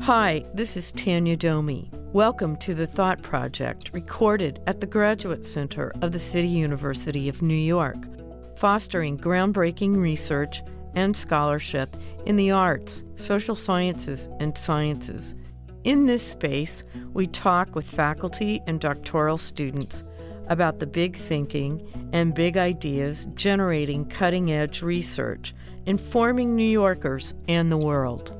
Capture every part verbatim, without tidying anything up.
Hi, this is Tanya Domi. Welcome to The Thought Project, recorded at the Graduate Center of the City University of New York, fostering groundbreaking research and scholarship in the arts, social sciences, and sciences. In this space, we talk with faculty and doctoral students about the big thinking and big ideas generating cutting-edge research, informing New Yorkers and the world.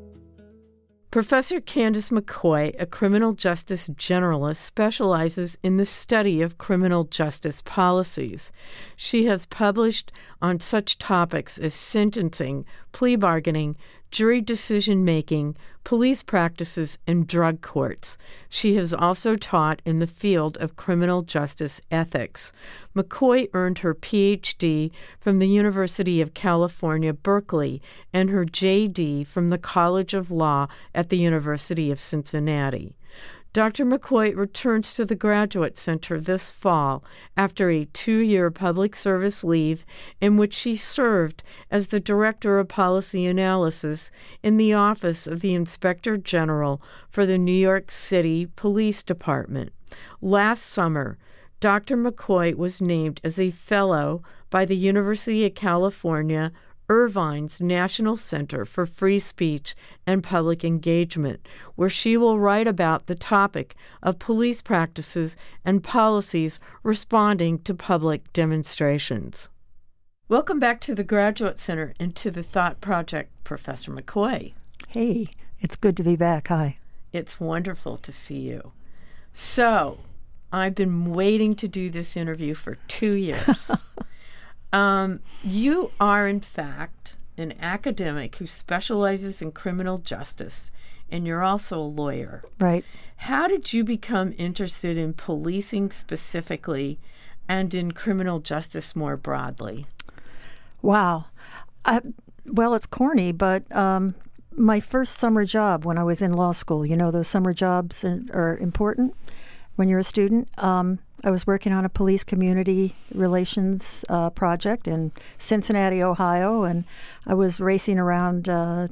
Professor Candace McCoy, a criminal justice generalist, specializes in the study of criminal justice policies. She has published on such topics as sentencing, plea bargaining, jury decision-making, police practices, and drug courts. She has also taught in the field of criminal justice ethics. McCoy earned her P H D from the University of California, Berkeley, and her J D from the College of Law at the University of Cincinnati. Doctor McCoy returns to the Graduate Center this fall after a two-year public service leave in which she served as the Director of Policy Analysis in the Office of the Inspector General for the New York City Police Department. Last summer, Doctor McCoy was named as a fellow by the University of California Irvine's National Center for Free Speech and Public Engagement, where she will write about the topic of police practices and policies responding to public demonstrations. Welcome back to the Graduate Center and to the Thought Project, Professor McCoy. Hey, it's good to be back. Hi. It's wonderful to see you. So, I've been waiting to do this interview for two years. Um, you are, in fact, an academic who specializes in criminal justice, and you're also a lawyer. Right. How did you become interested in policing specifically and in criminal justice more broadly? Wow. I, well, it's corny, but um, my first summer job when I was in law school, you know, those summer jobs are important when you're a student. Um, I was working on a police community relations uh, project in Cincinnati, Ohio, and I was racing around uh,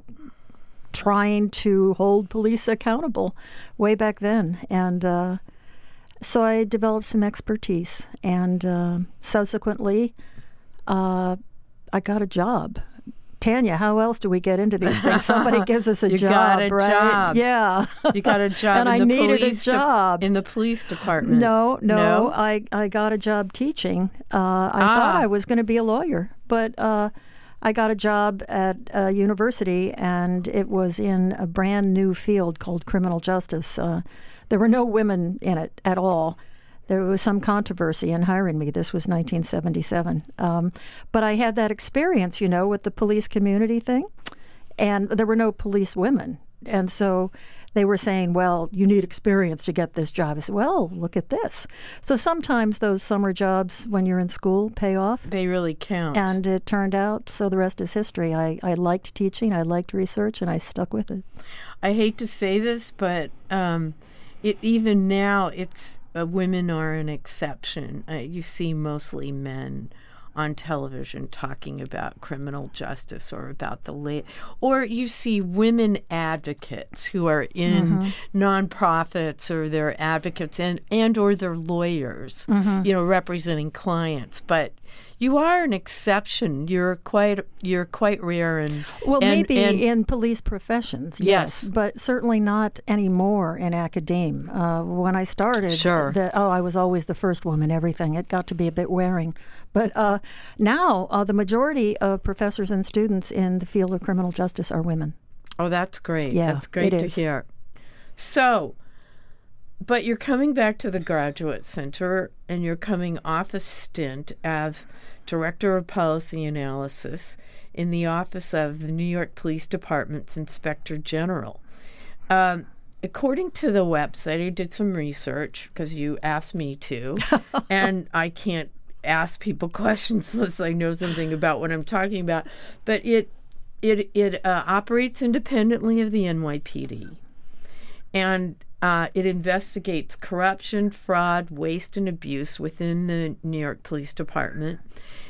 trying to hold police accountable way back then. And uh, so I developed some expertise, and uh, subsequently uh, I got a job. Tanya, how else do we get into these things? Somebody gives us a you job, got a right? job. Yeah. You got a job and in I the needed police a job. De- in the police department. No, no, no? I, I got a job teaching. Uh, I ah. thought I was going to be a lawyer, but uh, I got a job at a university, and it was in a brand new field called criminal justice. Uh, there were no women in it at all. There was some controversy in hiring me. This was nineteen seventy-seven. Um, but I had that experience, you know, with the police community thing. And there were no police women. And so they were saying, well, you need experience to get this job. I said, well, look at this. So sometimes those summer jobs when you're in school pay off. They really count. And it turned out, so the rest is history. I, I liked teaching, I liked research, and I stuck with it. I hate to say this, but um, it, even now, it's uh, women are an exception. Uh, you see mostly men on television talking about criminal justice or about the late, or you see women advocates who are in mm-hmm. nonprofits, or they're advocates and, and or they're lawyers, mm-hmm. you know, representing clients. But you are an exception. You're quite you're quite rare, and well, and, maybe and, in police professions, yes, yes, but certainly not anymore in academe. Uh, when I started, sure. the, oh, I was always the first woman. Everything it got to be a bit wearing. But uh, now uh, the majority of professors and students in the field of criminal justice are women. Oh, that's great. Yeah, that's great it to is. hear. So, but you're coming back to the Graduate Center, and you're coming off a stint as Director of Policy Analysis in the Office of the New York Police Department's Inspector General. Um, according to the website, I did some research because you asked me to, and I can't ask people questions unless I know something about what I'm talking about. But it it it uh, operates independently of the N Y P D, and uh, it investigates corruption, fraud, waste, and abuse within the New York Police Department.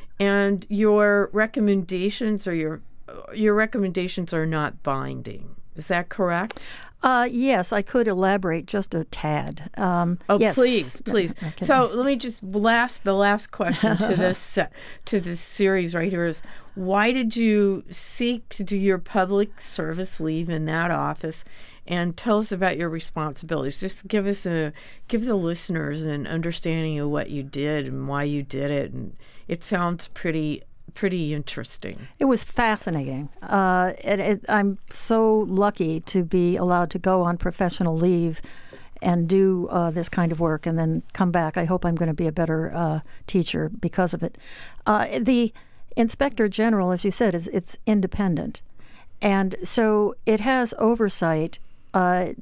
And your recommendations or your your recommendations are not binding. Is that correct? Uh, yes, I could elaborate just a tad. Um, oh, yes. please, please. Okay. So let me just last the last question to this uh, to this series right here is: why did you seek to do your public service leave in that office? And tell us about your responsibilities. Just give us a give the listeners an understanding of what you did and why you did it. And it sounds pretty. Pretty interesting. It was fascinating. Uh, it, it, I'm so lucky to be allowed to go on professional leave and do uh, this kind of work and then come back. I hope I'm going to be a better uh, teacher because of it. Uh, the Inspector General, as you said, is it's independent. And so it has oversight. Uh,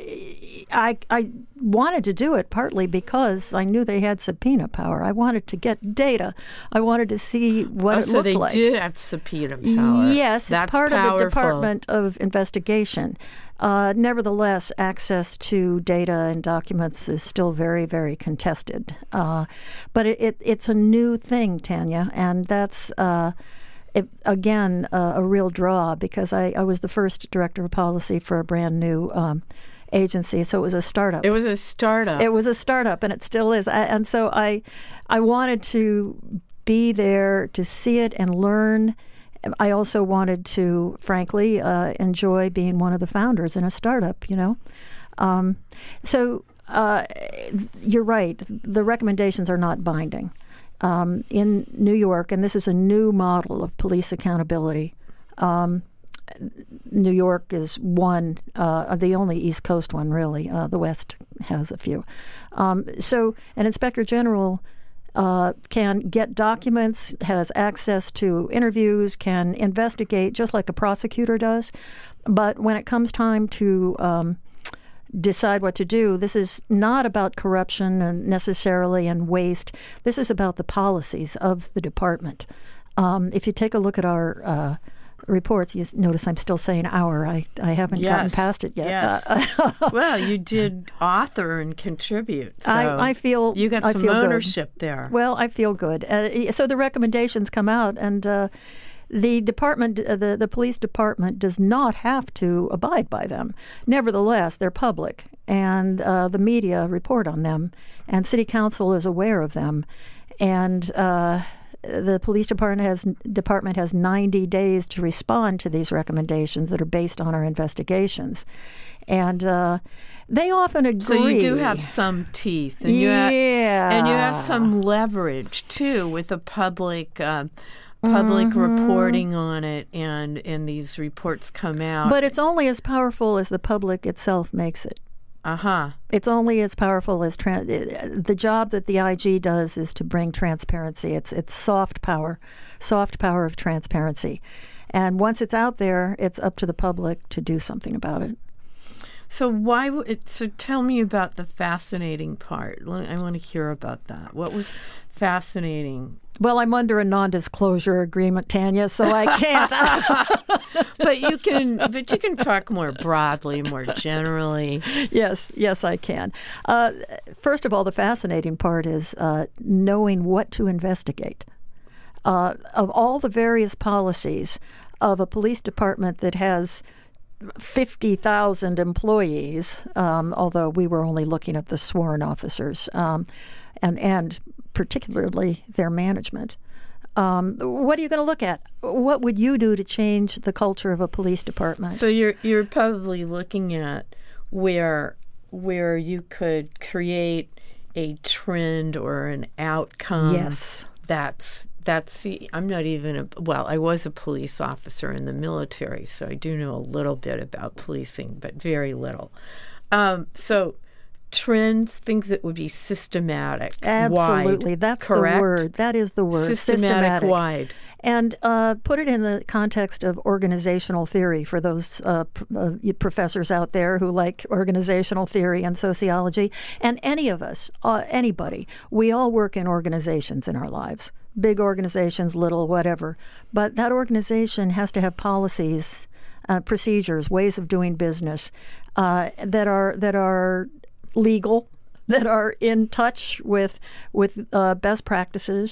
I, I wanted to do it partly because I knew they had subpoena power. I wanted to get data. I wanted to see what oh, it so looked they like. did have subpoena power. Yes, That's it's part powerful. of the Department of Investigation. Uh, nevertheless, access to data and documents is still very, very contested. Uh, but it, it, it's a new thing, Tanya, and that's... Uh, It, again, uh, a real draw because I, I was the first director of policy for a brand new um, agency, so it was a startup. It was a startup. It was a startup, and it still is. I, and so I, I wanted to be there to see it and learn. I also wanted to, frankly, uh, enjoy being one of the founders in a startup. You know, um, so uh, you're right. The recommendations are not binding. Um, in New York, and this is a new model of police accountability. Um, New York is one, uh, the only East Coast one, really. Uh, the West has a few. Um, so an inspector general uh, can get documents, has access to interviews, can investigate just like a prosecutor does. But when it comes time to um, decide what to do, this is not about corruption and necessarily and waste. This is about the policies of the department. Um, if you take a look at our uh, reports, you notice I'm still saying our. I, I haven't yes. gotten past it yet. Yes. Uh, well, you did author and contribute. So I, I feel you got I some feel ownership good. there. Well, I feel good. Uh, so the recommendations come out, and uh, the department, uh, the the police department, does not have to abide by them. Nevertheless, they're public, and uh, the media report on them, and city council is aware of them, and. Uh, The police department has department has ninety days to respond to these recommendations that are based on our investigations, and uh, they often agree. So you do have some teeth, and you yeah, have, and you have some leverage too with the public. Uh, public mm-hmm. reporting on it, and and these reports come out. But it's only as powerful as the public itself makes it. Uh-huh. It's only as powerful as tra- the job that the I G does is to bring transparency. It's it's soft power, soft power of transparency. And once it's out there, it's up to the public to do something about it. So why? W- it, so tell me about the fascinating part. I want to hear about that. What was fascinating? Well, I'm under a non-disclosure agreement, Tanya, so I can't. But you can. But you can talk more broadly, more generally. Yes, yes, I can. Uh, first of all, the fascinating part is uh, knowing what to investigate. Uh, of all the various policies of a police department that has fifty thousand employees, um, although we were only looking at the sworn officers, um, and and particularly their management. Um, what are you going to look at? What would you do to change the culture of a police department? So you're you're probably looking at where where you could create a trend or an outcome. Yes, that's that's. I'm not even a well. I was a police officer in the military, so I do know a little bit about policing, but very little. Um, so. Trends, things that would be systematic. Absolutely. Wide, That's correct? the word. That is the word. Systematic, systematic. wide. And uh, put it in the context of organizational theory for those uh, pr- uh, professors out there who like organizational theory and sociology. And any of us, uh, anybody, we all work in organizations in our lives. Big organizations, little, whatever. But that organization has to have policies, uh, procedures, ways of doing business uh, that are that are legal, that are in touch with with uh, best practices,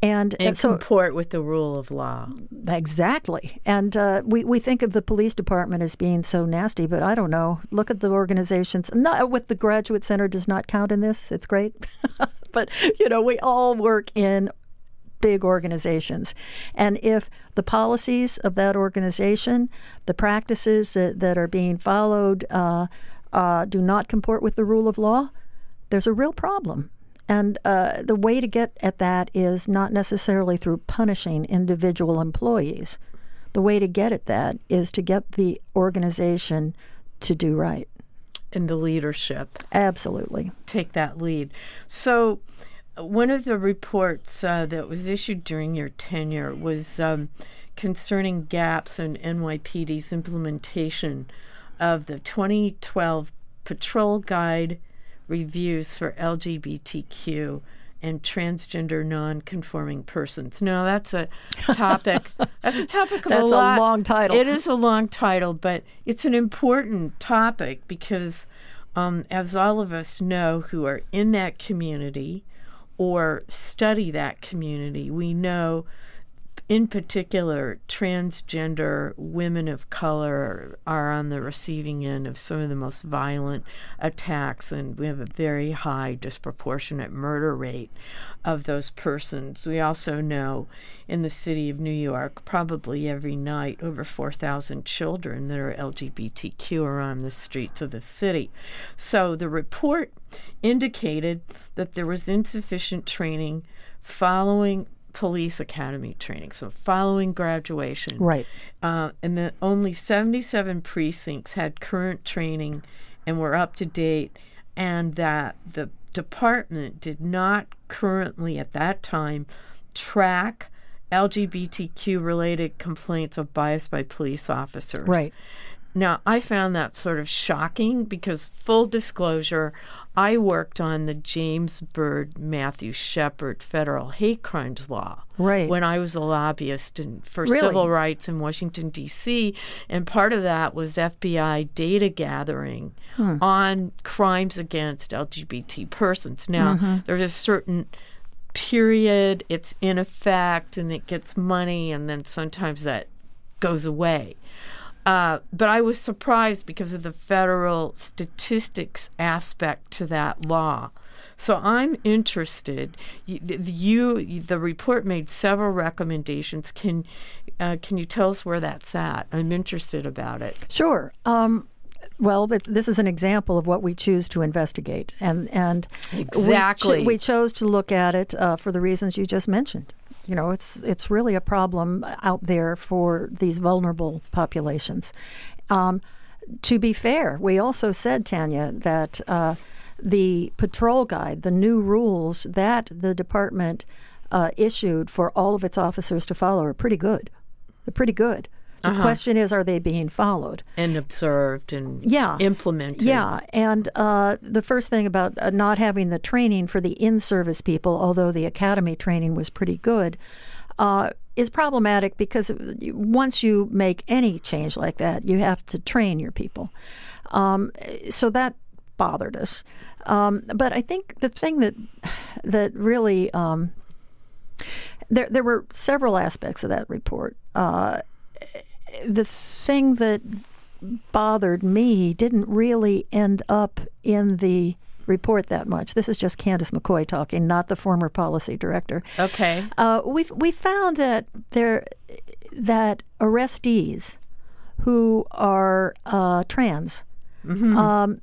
And, and so, comport with the rule of law. Exactly. And uh, we, we think of the police department as being so nasty, but I don't know. Look at the organizations. Not with the Graduate Center does not count in this. It's great. But, you know, we all work in big organizations. And if the policies of that organization, the practices that, that are being followed uh, uh, do not comport with the rule of law, there's a real problem. And uh, the way to get at that is not necessarily through punishing individual employees. The way to get at that is to get the organization to do right. And the leadership. Absolutely. Take that lead. So one of the reports uh, that was issued during your tenure was um, concerning gaps in N Y P D's implementation of the twenty twelve Patrol Guide reviews for L G B T Q and transgender non-conforming persons. Now, that's a topic. That's a topic of that's a lot. a long title. It is a long title, but it's an important topic because, um, as all of us know who are in that community or study that community, we know in particular, transgender women of color are on the receiving end of some of the most violent attacks, and we have a very high disproportionate murder rate of those persons. We also know in the city of New York, probably every night, over four thousand children that are L G B T Q are on the streets of the city. So the report indicated that there was insufficient training following police academy training, so following graduation. Right. Uh, and that only seventy-seven precincts had current training and were up to date, and that the department did not currently at that time track L G B T Q-related complaints of bias by police officers. Right. Now, I found that sort of shocking because, full disclosure, I worked on the James Byrd Matthew Shepard federal hate crimes law right. when I was a lobbyist in, for really? civil rights in Washington, D C, and part of that was F B I data gathering hmm. on crimes against L G B T persons. Now, mm-hmm. there's a certain period, it's in effect, and it gets money, and then sometimes that goes away. Uh, but I was surprised because of the federal statistics aspect to that law. So I'm interested. You, you the report made several recommendations. Can uh, can you tell us where that's at? I'm interested about it. Sure. Um, well, this is an example of what we choose to investigate, and and exactly we, ch- we chose to look at it uh, for the reasons you just mentioned. You know, it's it's really a problem out there for these vulnerable populations. Um, to be fair, we also said, Tanya, that uh, the patrol guide, the new rules that the department uh, issued for all of its officers to follow are pretty good. They're pretty good. The uh-huh. question is, are they being followed? And observed and yeah. implemented. Yeah, and uh, the first thing about uh, not having the training for the in-service people, although the academy training was pretty good, uh, is problematic because once you make any change like that, you have to train your people. Um, so that bothered us. Um, but I think the thing that that really um, there there were several aspects of that report. Uh, The thing that bothered me didn't really end up in the report that much. This is just Candace McCoy talking, not the former policy director. Okay. Uh, we we found that there that arrestees who are uh, trans mm-hmm. um,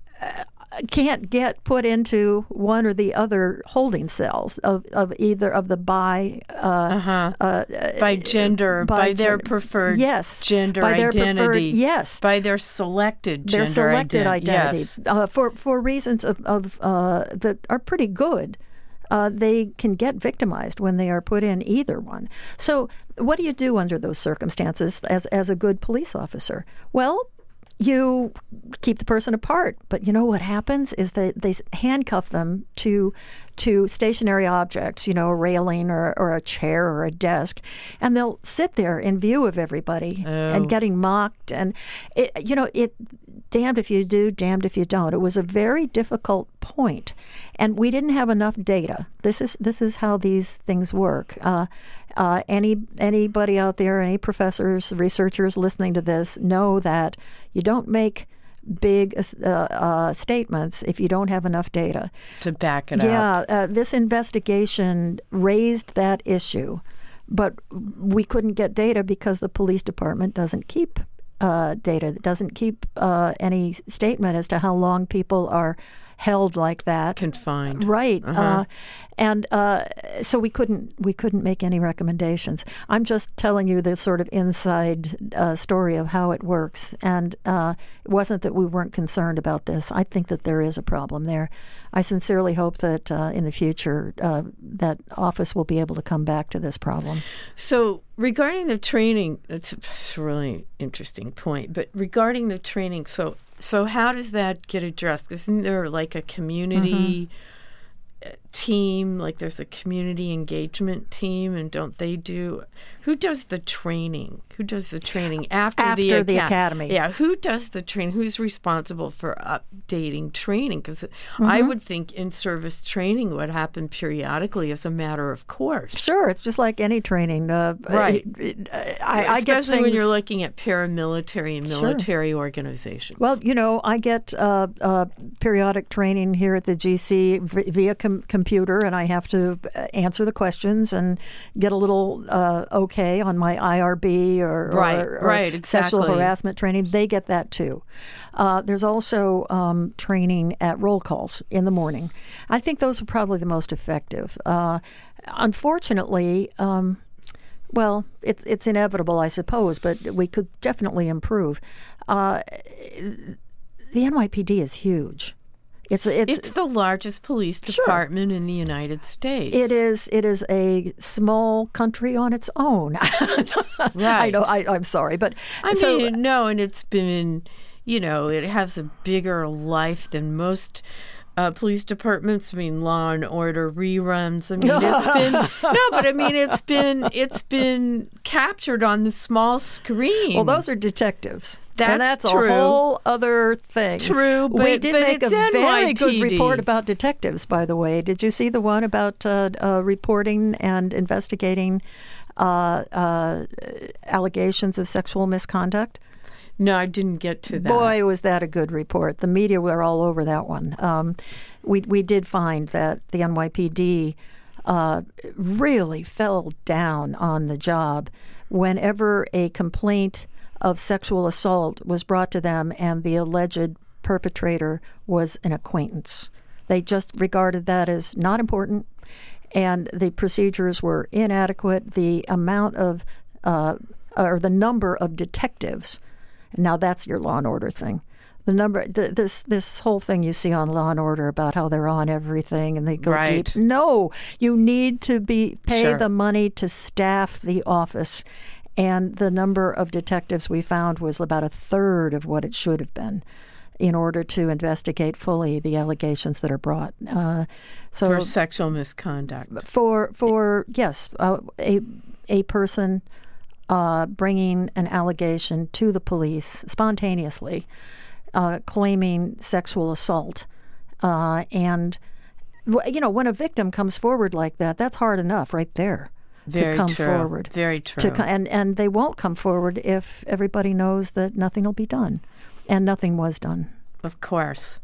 can't get put into one or the other holding cells of, of either of the bi uh, uh-huh. uh, by gender, by, by their gender. preferred yes, gender by their identity, preferred, yes, by their selected gender their selected ident- identity, yes. uh, for for reasons of, of uh, that are pretty good. Uh, they can get victimized when they are put in either one. So, what do you do under those circumstances as as a good police officer? Well, you keep the person apart, but you know what happens is that they handcuff them to to stationary objects, you know, a railing or, or a chair or a desk, and they'll sit there in view of everybody oh. and getting mocked. And, it, you know, it damned if you do, damned if you don't. It was a very difficult point, and we didn't have enough data. This is this is how these things work. Uh, uh, any anybody out there, any professors, researchers listening to this know that you don't make big uh, uh, statements if you don't have enough data to back it yeah, up. Yeah, uh, this investigation raised that issue, but we couldn't get data because the police department doesn't keep uh, data. It doesn't keep uh, any statement as to how long people are held like that, confined. Right, uh-huh. uh, and uh, so we couldn't we couldn't make any recommendations. I'm just telling you the sort of inside uh, story of how it works, and uh, it wasn't that we weren't concerned about this. I think that there is a problem there. I sincerely hope that uh, in the future uh, that office will be able to come back to this problem. So regarding the training, it's a, it's a really interesting point. But regarding the training, so so how does that get addressed? Isn't there like a community mm-hmm. team? Like there's a community engagement team, and don't they do? Who does the training? Who does the training after, after the, the aca- academy? Yeah, who does the training? Who's responsible for updating training? Because mm-hmm. I would think in-service training would happen periodically as a matter of course. Sure, it's just like any training. Uh, right. I, I, I Especially get things, when you're looking at paramilitary and military sure. organizations. Well, you know, I get uh, uh, periodic training here at the G C via com- computer, and I have to answer the questions and get a little uh, okay on my I R B or, right, or, or right, exactly. sexual harassment training. They get that too. Uh, there's also um, training at roll calls in the morning. I think those are probably the most effective. Uh, unfortunately, um, well, it's it's inevitable, I suppose, but we could definitely improve. Uh, the N Y P D is huge. It's it's, it's the largest police department sure. in the United States. It is. It is a small country on its own. Right. I know. I, I'm sorry, but I so, mean, no, and it's been, you know, it has a bigger life than most uh, police departments. I mean, Law and Order reruns. I mean, it's been no, but I mean, it's been it's been captured on the small screen. Well, those are detectives. That's, and that's true. a whole other thing. True, but, we did but make it's a very N Y P D. good report about detectives, by the way. Did you see the one about uh, uh, reporting and investigating uh, uh, allegations of sexual misconduct? No, I didn't get to that. Boy, was that a good report. The media were all over that one. Um, we we did find that the N Y P D uh, really fell down on the job whenever a complaint of sexual assault was brought to them and the alleged perpetrator was an acquaintance. They just regarded that as not important, and the procedures were inadequate. The amount of, uh, or the number of detectives, now that's your Law and Order thing. The number, the, this this whole thing you see on Law and Order about how they're on everything and they go right. deep. No, you need to be pay sure. the money to staff the office. And the number of detectives we found was about a third of what it should have been in order to investigate fully the allegations that are brought. Uh, so for sexual misconduct. For, for yes, uh, a, a person uh, bringing an allegation to the police spontaneously, uh, claiming sexual assault. Uh, and, you know, when a victim comes forward like that, that's hard enough right there. Very to come true. forward. Very true. To, and, and they won't come forward if everybody knows that nothing will be done. And nothing was done. Of course.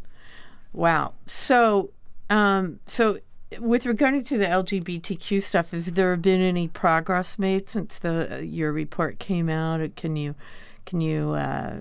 Wow. So, um, so with regarding to the L G B T Q stuff, has there been any progress made since the uh, your report came out? Can you, can you, uh,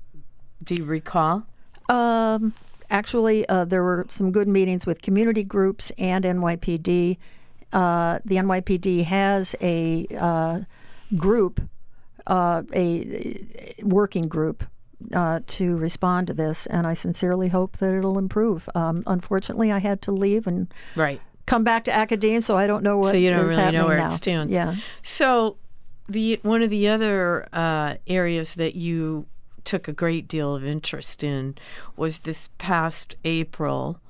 do you recall? Um, actually, uh, there were some good meetings with community groups and N Y P D. Uh, the N Y P D has a uh, group, uh, a, a working group uh, to respond to this, and I sincerely hope that it'll improve. Um, unfortunately, I had to leave and right. come back to academia, so I don't know what so you don't is really happening know where now. it stands. Yeah. So the one of the other uh, areas that you took a great deal of interest in was this past April.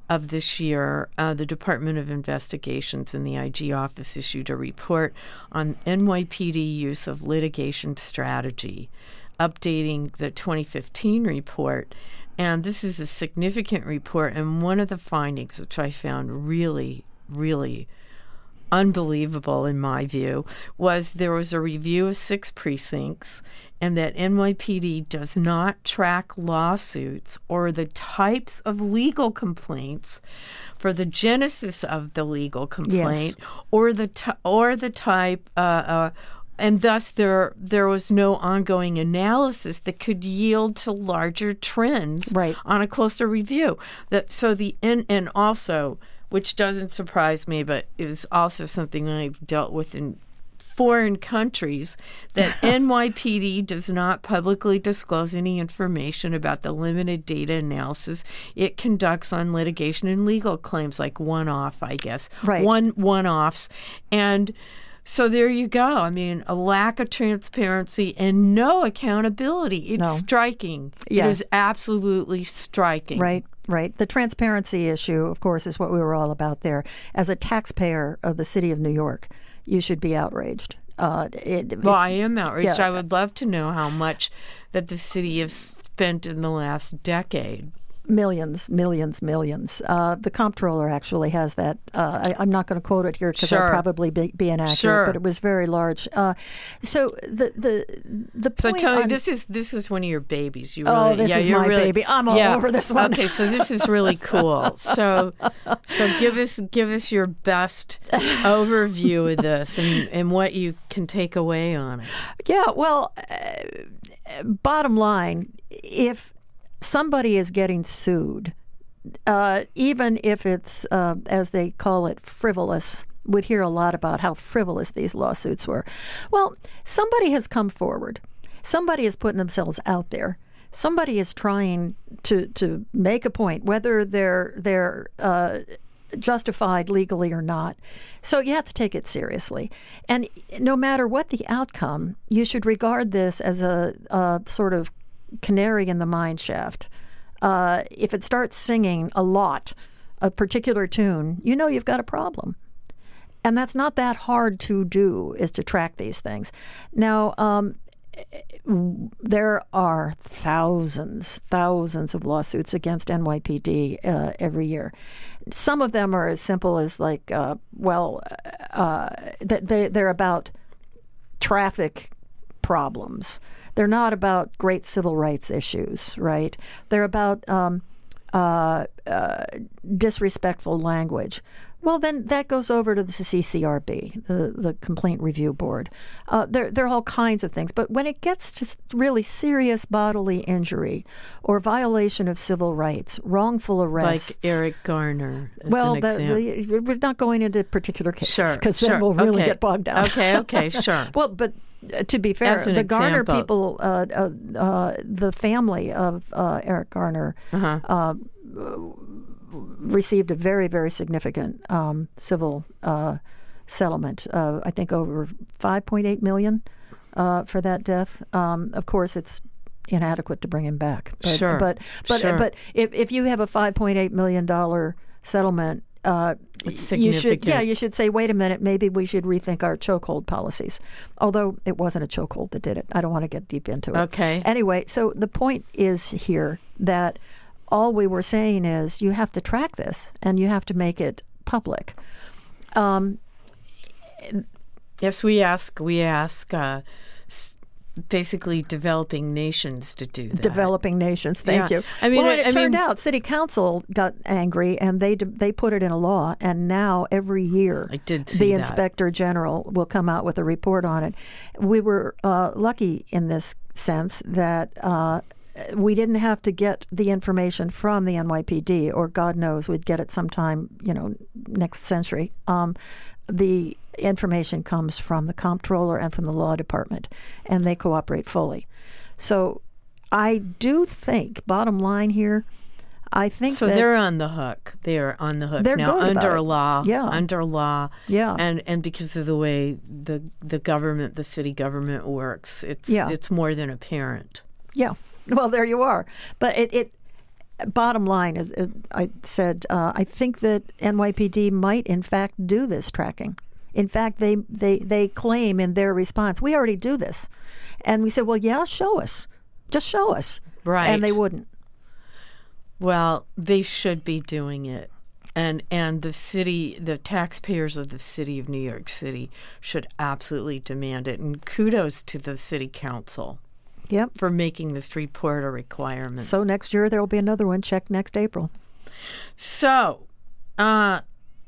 of this year, uh, the Department of Investigations and the I G office issued a report on N Y P D use of litigation strategy, updating the twenty fifteen report. And this is a significant report. And one of the findings, which I found really, really unbelievable in my view, was there was a review of six precincts and that N Y P D does not track lawsuits or the types of legal complaints for the genesis of the legal complaint, yes. or the t- or the type uh, uh, and thus there there was no ongoing analysis that could yield to larger trends right. on a closer review. That so the and, and also, which doesn't surprise me, but it was also something I've dealt with in foreign countries, that N Y P D does not publicly disclose any information about the limited data analysis it conducts on litigation and legal claims, like one-off, I guess, right. one one-offs, and so there you go. I mean, a lack of transparency and no accountability. It's no. striking. Yeah. It is absolutely striking. Right. Right. The transparency issue, of course, is what we were all about there. As a taxpayer of the city of New York, you should be outraged. Uh, it, well, if, I am outraged. Yeah. I would love to know how much that the city has spent in the last decade. Millions, millions, millions. Uh, the comptroller actually has that. Uh, I, I'm not going to quote it here because sure. I'll probably be, be inaccurate, sure. but it was very large. Uh, so the the the so point. Tony, I'm, this is this is one of your babies. You really, oh, this yeah, is you're my really, baby. I'm all yeah. over this one. Okay, so this is really cool. So so give us give us your best overview of this and, and what you can take away on it. Yeah. Well, uh, bottom line, if somebody is getting sued, Uh, even if it's, uh, as they call it, frivolous, we'd hear a lot about how frivolous these lawsuits were. Well, somebody has come forward. Somebody is putting themselves out there. Somebody is trying to, to make a point, whether they're they're uh, justified legally or not. So you have to take it seriously. And no matter what the outcome, you should regard this as a, a sort of canary in the mine shaft. Uh, if it starts singing a lot, a particular tune, you know you've got a problem. And that's not that hard to do, is to track these things. Now, um, there are thousands, thousands of lawsuits against N Y P D uh, every year. Some of them are as simple as like, uh, well, uh, they, they're about traffic problems. They're not about great civil rights issues, right? They're about um, uh, uh, disrespectful language. Well, then that goes over to the C C R B, the, the Complaint Review Board. Uh, there, there are all kinds of things. But when it gets to really serious bodily injury or violation of civil rights, wrongful arrests. Like Eric Garner, as well, an the, example. the, we're not going into particular cases because sure, then sure. we'll really okay. get bogged down. Okay, okay, sure. Well, but uh, to be fair, the example. Garner people, uh, uh, uh, the family of uh, Eric Garner, uh-huh. uh, received a very, very significant um, civil uh, settlement. Uh, I think over five point eight million dollars uh, for that death. Um, of course, it's inadequate to bring him back. But, sure. But but sure. but if if you have a five point eight million dollars settlement, uh, it's you should significant. yeah you should say, wait a minute, maybe we should rethink our chokehold policies. Although it wasn't a chokehold that did it. I don't want to get deep into it. Okay. Anyway, so the point is here that all we were saying is you have to track this and you have to make it public. Um, yes, we ask we ask uh, basically developing nations to do that. Developing nations, thank yeah. you. I mean, well, I, it I turned mean, out City Council got angry and they they put it in a law, and now every year I did see the that. Inspector General will come out with a report on it. We were uh, lucky in this sense that uh, we didn't have to get the information from the N Y P D, or God knows we'd get it sometime, you know, next century. Um, the information comes from the comptroller and from the law department, and they cooperate fully. So I do think, bottom line here, I think so that they're on the hook. They are on the hook they're now good about under it. law. Yeah. Under law. Yeah. And and because of the way the the government, the city government works, it's Yeah. it's more than apparent. Yeah. Well, there you are. But it, it bottom line is, is I said, uh, I think that N Y P D might, in fact, do this tracking. In fact, they, they, they claim in their response, we already do this. And we said, well, yeah, show us. Just show us. Right. And they wouldn't. Well, they should be doing it. And and the city, the taxpayers of the city of New York City should absolutely demand it. And kudos to the city council yep. for making this report a requirement. So next year there will be another one. Check next April. So, uh,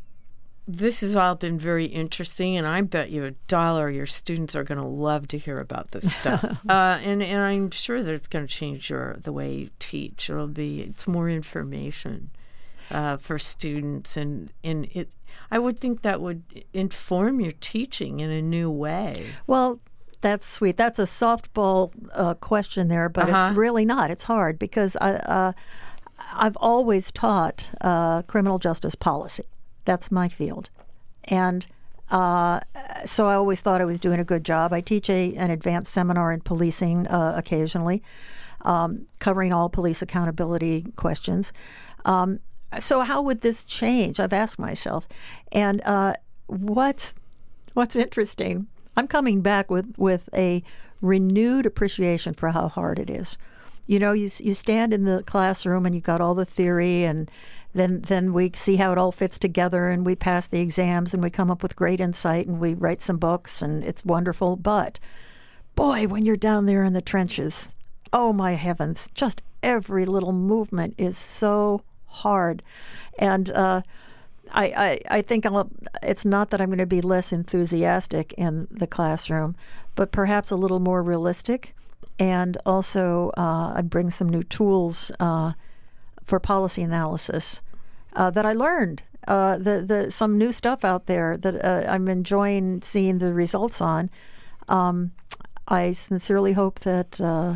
this has all been very interesting, and I bet you a dollar your students are going to love to hear about this stuff. uh, and, and I'm sure that it's going to change your the way you teach. It'll be it's more information uh, for students, and and it. I would think that would inform your teaching in a new way. Well, that's sweet. That's a softball uh, question there, but Uh-huh. it's really not. It's hard because I, uh, I've always taught uh, criminal justice policy. That's my field. And uh, so I always thought I was doing a good job. I teach a, an advanced seminar in policing uh, occasionally, um, covering all police accountability questions. Um, so how would this change? I've asked myself. And uh, what's, what's interesting, I'm coming back with, with a renewed appreciation for how hard it is. You know, you you stand in the classroom and you've got all the theory, and then then we see how it all fits together, and we pass the exams, and we come up with great insight, and we write some books, and it's wonderful. But, boy, when you're down there in the trenches, oh, my heavens, just every little movement is so hard. And uh, I, I, I think I'll, it's not that I'm going to be less enthusiastic in the classroom, but perhaps a little more realistic. And also, uh, I bring some new tools uh, for policy analysis uh, that I learned. Uh, the the some new stuff out there that uh, I'm enjoying seeing the results on. Um, I sincerely hope that uh,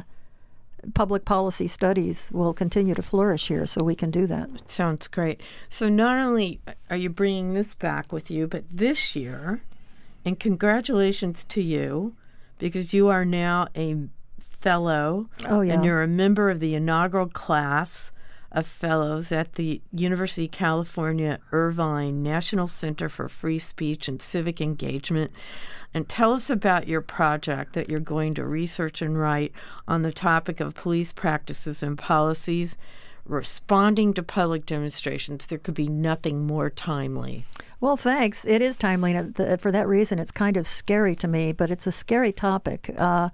public policy studies will continue to flourish here, so we can do that. Sounds great. So not only are you bringing this back with you, but this year, and congratulations to you, because you are now a fellow, oh, yeah. and you're a member of the inaugural class of fellows at the University of California, Irvine National Center for Free Speech and Civic Engagement. And tell us about your project that you're going to research and write on the topic of police practices and policies responding to public demonstrations. There could be nothing more timely. Well, thanks. It is timely. And for that reason, it's kind of scary to me, but it's a scary topic. Uh,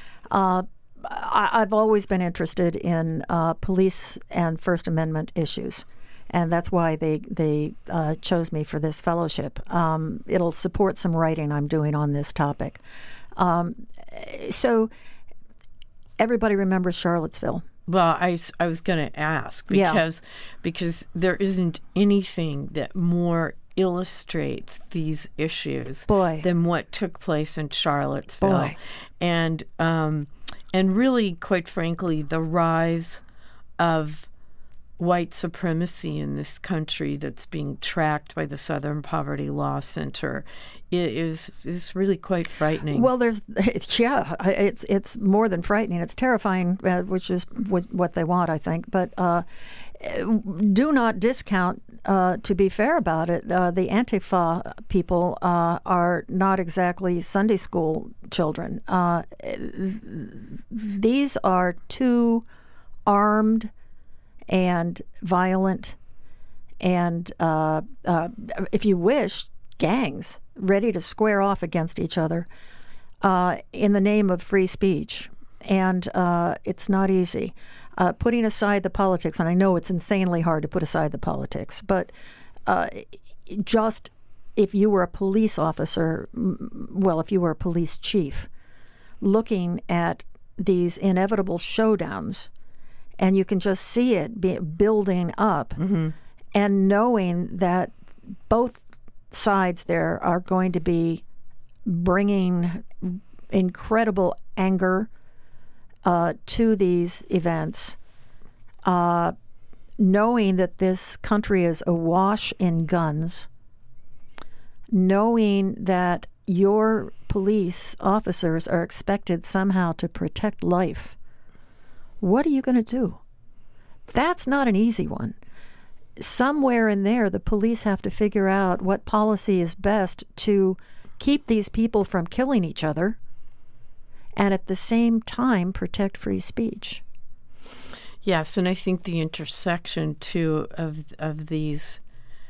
uh, I, I've always been interested in uh, police and First Amendment issues, and that's why they they uh, chose me for this fellowship. Um, it'll support some writing I'm doing on this topic. Um, so everybody remembers Charlottesville. Well, I, I was going to ask because yeah. because there isn't anything that more illustrates these issues Boy. than what took place in Charlottesville. Boy. And um, and really, quite frankly, the rise of white supremacy in this country that's being tracked by the Southern Poverty Law Center is is really quite frightening. Well, there's yeah, it's it's more than frightening. It's terrifying, uh, which is what they want, I think. But uh, do not discount. Uh, to be fair about it, uh, the Antifa people uh, are not exactly Sunday school children. Uh, these are two armed and violent and, uh, uh, if you wish, gangs ready to square off against each other uh, in the name of free speech. And uh, it's not easy. Uh, putting aside the politics, and I know it's insanely hard to put aside the politics, but uh, just if you were a police officer, well, if you were a police chief, looking at these inevitable showdowns, and you can just see it be building up, mm-hmm. and knowing that both sides there are going to be bringing incredible anger Uh, to these events, uh, knowing that this country is awash in guns, knowing that your police officers are expected somehow to protect life, what are you going to do? That's not an easy one. Somewhere in there, the police have to figure out what policy is best to keep these people from killing each other and at the same time protect free speech. Yes, and I think the intersection, too, of of these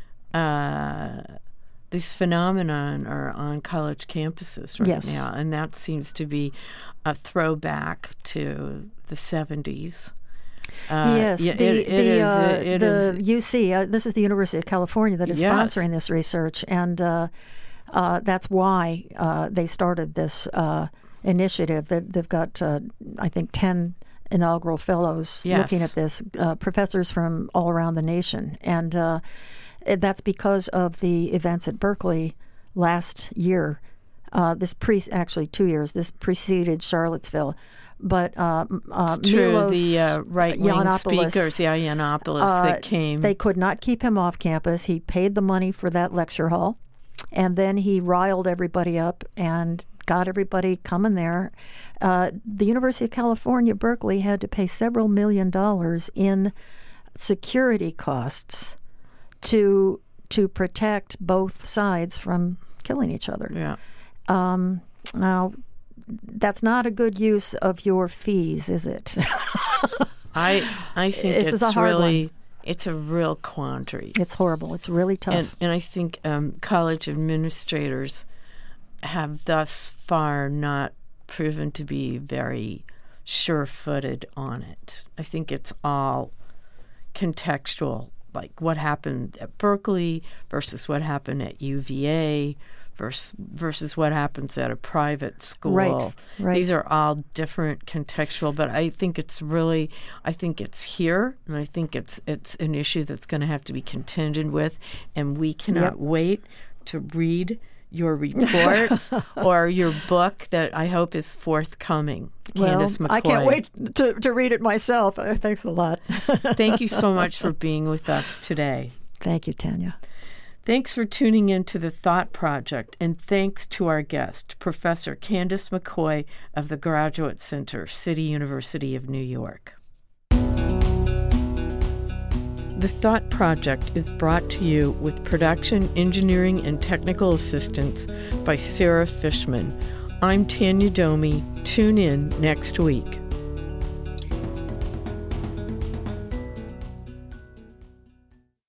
uh, these phenomenon are on college campuses right yes. now, and that seems to be a throwback to the seventies. Uh, yes, yeah, the, it, it the, is, uh, it, it the is. U C, uh, this is the University of California that is yes. sponsoring this research, and uh, uh, that's why uh, they started this uh, initiative. They've, they've got, uh, I think, ten inaugural fellows yes. looking at this, uh, professors from all around the nation, and uh, that's because of the events at Berkeley last year. Uh, this pre actually two years. This preceded Charlottesville. But uh, uh, it's true, Milos the uh, right-wing Yiannopoulos, speakers, yeah, Yiannopoulos, uh, that came. They could not keep him off campus. He paid the money for that lecture hall, and then he riled everybody up and got everybody coming there. Uh, the University of California, Berkeley, had to pay several million dollars in security costs to to protect both sides from killing each other. Yeah. Um, now, that's not a good use of your fees, is it? I I think This it's is a hard really one. It's a real quandary. It's horrible. It's really tough. And, and I think um, college administrators have thus far not proven to be very sure-footed on it. I think it's all contextual, like what happened at Berkeley versus what happened at U V A versus, versus what happens at a private school. Right, right. These are all different contextual, but I think it's really, I think it's here, and I think it's it's an issue that's going to have to be contended with, and we cannot Yep. wait to read your reports or your book that I hope is forthcoming. Well, Candace McCoy. I can't wait to, to read it myself. Uh, thanks a lot. Thank you so much for being with us today. Thank you, Tanya. Thanks for tuning in to the Thought Project, and thanks to our guest, Professor Candace McCoy of the Graduate Center, City University of New York. The Thought Project is brought to you with production, engineering, and technical assistance by Sarah Fishman. I'm Tanya Domi. Tune in next week.